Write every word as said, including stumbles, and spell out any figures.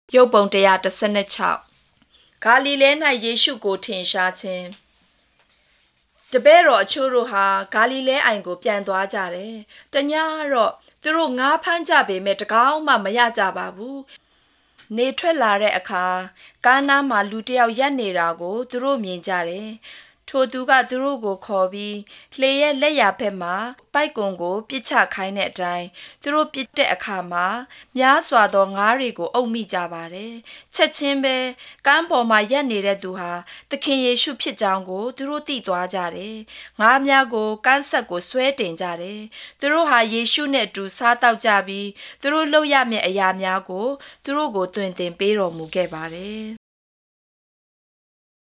ရုပ်ပုံone sixty-sixဂါလိလဲ၌ယေရှုကိုထင်ရှားခြင်းတပည့်တော်အချို့တို့ဟာဂါလိလဲအိုင်ကိုပြန်သွားကြတယ်။တညတော့သူတို့ငါးဖမ်းကြပေမဲ့တကောင်းမှမရကြပါဘူး။နေထွက်လာတဲ့အခါကားနားမှာလူတစ်ယောက်ရပ်နေတာကိုသူတို့မြင်ကြတယ်။ထိုသူကသူတို့ကိုခေါ်ပြီးလှေရဲ့လက်ရာဘက်မှာပိုက်ကွန်ကိုပစ်ချခိုင်းတဲ့အတိုင်းသူတို့ပစ်တဲ့အခါမှာများစွာသောငါးတွေကိုအုပ်မိကြပါတယ်။ချက်ချင်းပဲကမ်းပေါ်မှာရပ်နေတဲ့သူဟာသခင်ယေရှုဖြစ်ကြောင်းကိုသူတို့သိသွားကြတယ်။ငါးများကိုကမ်းဆက်ကိုဆွဲတင်ကြတယ်။သူတို့ဟာယေရှုနဲ့အတူစားတောက်ကြပြီးသူတို့လုပ်ရမယ့်အရာများကိုသူတို့ကိုတွင်တင်ပေးတော်မူခဲ့ပါတယ်